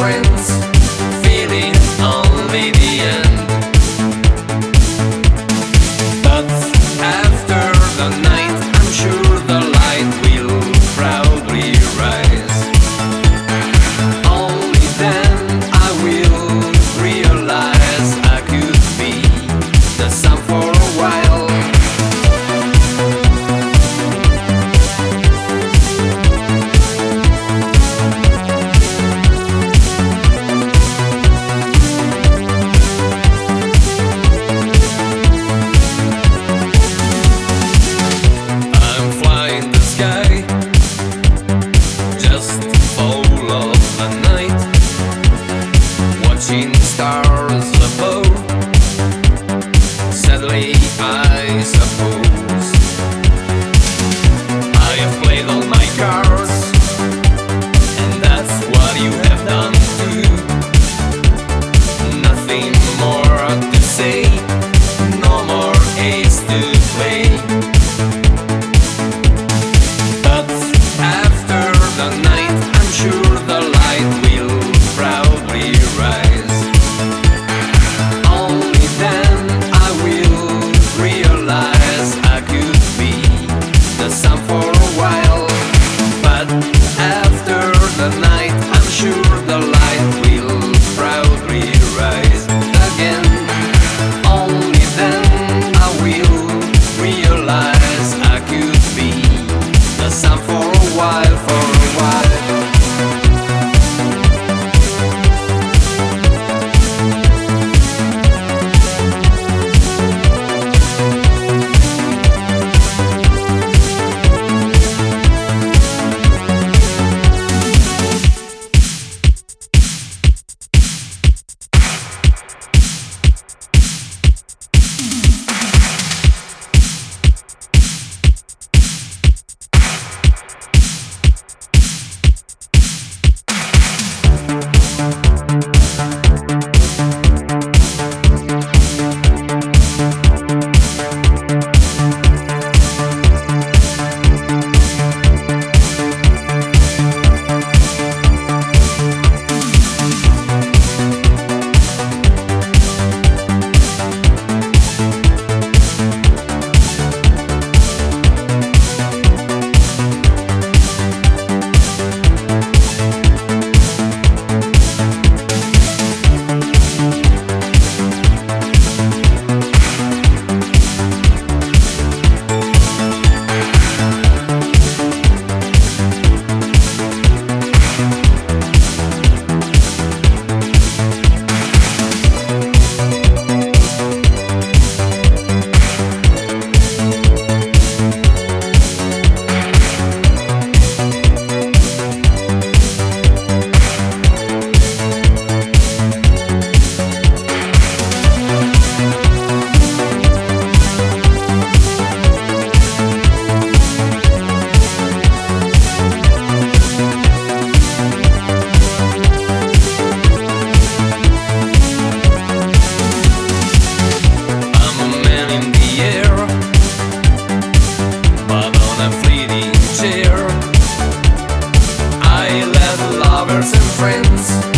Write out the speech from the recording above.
friends, feeling only the end. But after the night, I'm sure the light will proudly rise. Only then I will realize I could be the sun for a while. I'm flying the sky, just full of the night, watching stars above. Sadly, I suppose I have played all my cards, and that's what you have done too. Nothing more to say, no more ace to play. But after the night, I'm sure the light will proudly rise. Only then I will realize I could be the sun for a while. But after the night, I'm sure the light will proudly rise again. Only then I will realize I could be the sun for a while, for a while. Lovers and friends